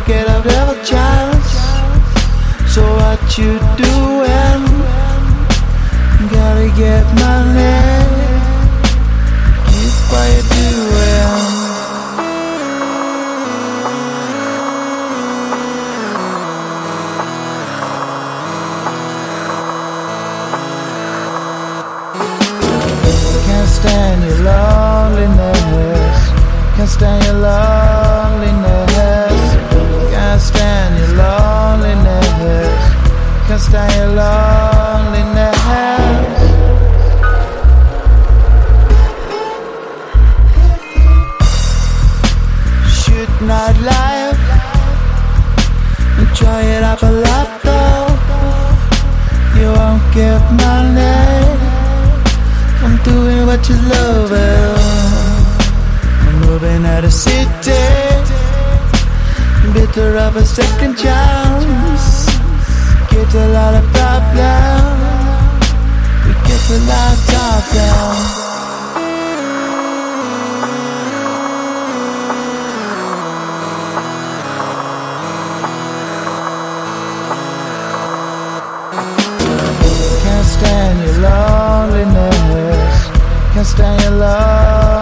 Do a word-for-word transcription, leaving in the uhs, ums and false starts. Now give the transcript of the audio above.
get out of a chance. So what you doing? Gotta get money. Keep what you doing. Can't stand your loneliness. Can't stand your loneliness. Can't stand your loneliness. Can't stand your loneliness. Shoot night life. Enjoy it up a lot though. You won't get money. I'm doing what you love. I'm moving out of city. Bitter of a second chance. Get a lot of problems. We get a lot of talk down. Can't stand your loneliness. Can't stand your love.